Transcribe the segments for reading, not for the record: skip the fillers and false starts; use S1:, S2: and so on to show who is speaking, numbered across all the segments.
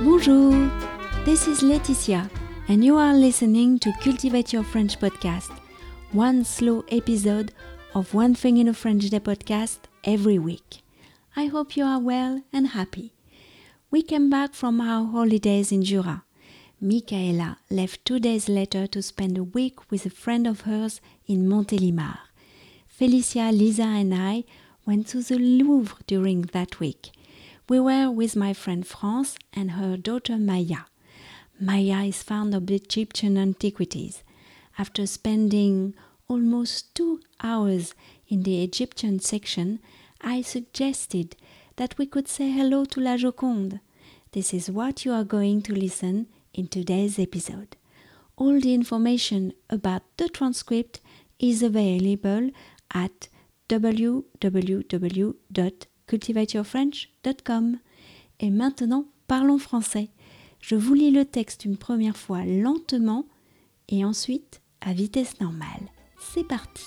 S1: Bonjour, this is Laetitia and you are listening to Cultivate Your French podcast, one slow episode of One Thing in a French Day podcast every week. I hope you are well and happy. We came back from our holidays in Jura. Michaela left 2 days later to spend a week with a friend of hers in Montélimar. Felicia, Lisa and I went to the Louvre during that week. We were with my friend France and her daughter Maya. Maya is fond of Egyptian antiquities. After spending almost 2 hours in the Egyptian section, I suggested that we could say hello to La Joconde. This is what you are going to listen in today's episode. All the information about the transcript is available at www.cultivateyourfrench.com. Et maintenant, parlons français. Je vous lis le texte une première fois lentement et ensuite à vitesse normale. C'est parti.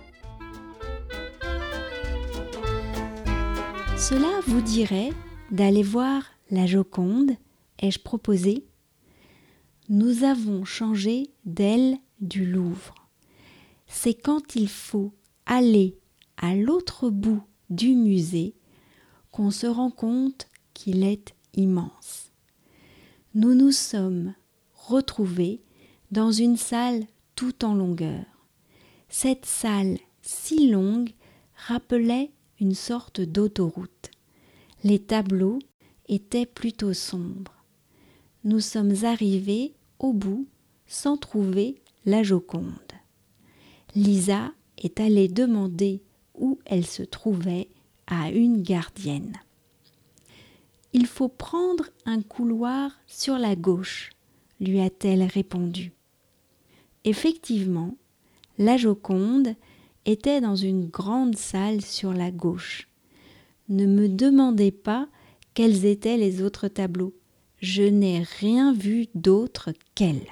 S1: Cela vous dirait d'aller voir la Joconde, ai-je proposé. Nous avons changé d'aile du Louvre. C'est quand il faut aller à l'autre bout du musée qu'on se rend compte qu'il est immense. Nous nous sommes retrouvés dans une salle tout en longueur. Cette salle si longue rappelait une sorte d'autoroute. Les tableaux étaient plutôt sombres. Nous sommes arrivés au bout sans trouver la Joconde. Lisa est allée demander où elle se trouvait à une gardienne. Il faut prendre un couloir sur la gauche, lui a-t-elle répondu. Effectivement, la Joconde était dans une grande salle sur la gauche. Ne me demandez pas quels étaient les autres tableaux. Je n'ai rien vu d'autre qu'elle.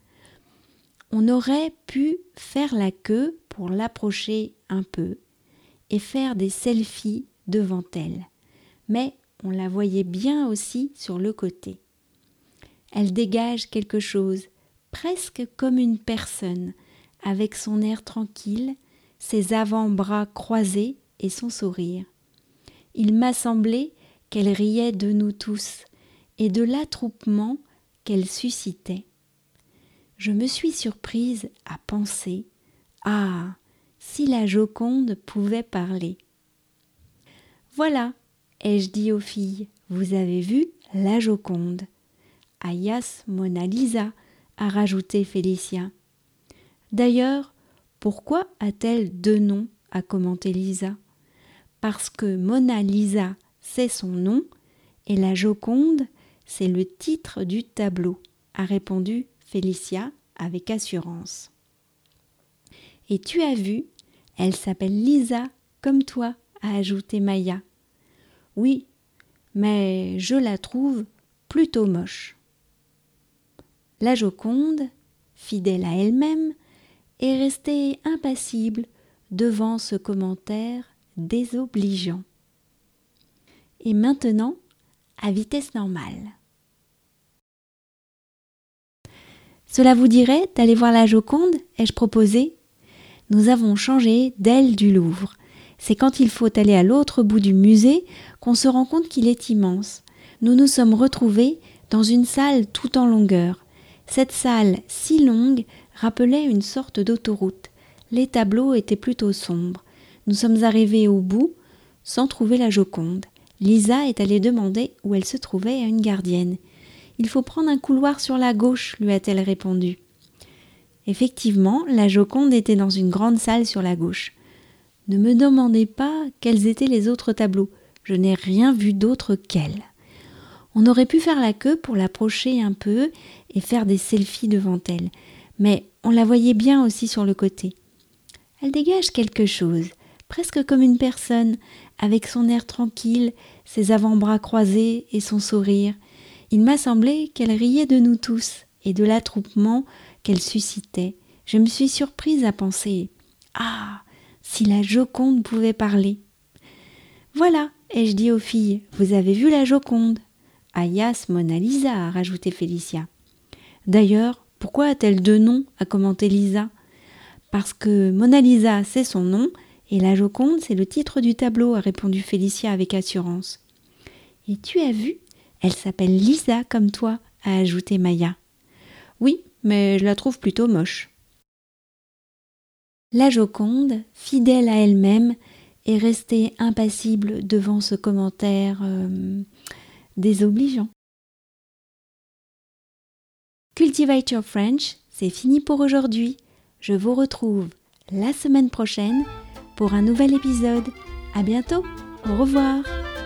S1: On aurait pu faire la queue pour l'approcher un peu et faire des selfies devant elle, mais on la voyait bien aussi sur le côté. Elle dégage quelque chose, presque comme une personne, avec son air tranquille, ses avant-bras croisés et son sourire. Il m'a semblé qu'elle riait de nous tous et de l'attroupement qu'elle suscitait. Je me suis surprise à penser « Ah, si la Joconde pouvait parler !» Voilà, ai-je dit aux filles, vous avez vu la Joconde. Alias Mona Lisa, a rajouté Félicia. D'ailleurs, pourquoi a-t-elle 2 noms, a commenté Lisa. Parce que Mona Lisa, c'est son nom, et la Joconde, c'est le titre du tableau, a répondu Félicia avec assurance. Et tu as vu, elle s'appelle Lisa, comme toi, a ajouté Maya. Oui, mais je la trouve plutôt moche. La Joconde, fidèle à elle-même, est restée impassible devant ce commentaire désobligeant. Et maintenant, à vitesse normale. Cela vous dirait d'aller voir la Joconde, ai-je proposé ? Nous avons changé d'aile du Louvre. C'est quand il faut aller à l'autre bout du musée qu'on se rend compte qu'il est immense. Nous nous sommes retrouvés dans une salle tout en longueur. Cette salle si longue rappelait une sorte d'autoroute. Les tableaux étaient plutôt sombres. Nous sommes arrivés au bout sans trouver la Joconde. Lisa est allée demander où elle se trouvait à une gardienne. Il faut prendre un couloir sur la gauche, lui a-t-elle répondu. Effectivement, la Joconde était dans une grande salle sur la gauche. Ne me demandez pas quels étaient les autres tableaux. Je n'ai rien vu d'autre qu'elle. On aurait pu faire la queue pour l'approcher un peu et faire des selfies devant elle, mais on la voyait bien aussi sur le côté. Elle dégage quelque chose, presque comme une personne, avec son air tranquille, ses avant-bras croisés et son sourire. Il m'a semblé qu'elle riait de nous tous et de l'attroupement qu'elle suscitait. Je me suis surprise à penser « Ah, si la Joconde pouvait parler !» Voilà, ai-je dit aux filles, vous avez vu la Joconde ? Alias Mona Lisa, a rajouté Félicia. D'ailleurs, pourquoi a-t-elle 2 noms, a commenté Lisa. Parce que Mona Lisa, c'est son nom, et la Joconde, c'est le titre du tableau, a répondu Félicia avec assurance. Et tu as vu, elle s'appelle Lisa comme toi, a ajouté Maya. Oui, mais je la trouve plutôt moche. La Joconde, fidèle à elle-même, est restée impassible devant ce commentaire désobligeant. Cultivate Your French, c'est fini pour aujourd'hui. Je vous retrouve la semaine prochaine pour un nouvel épisode. À bientôt, au revoir.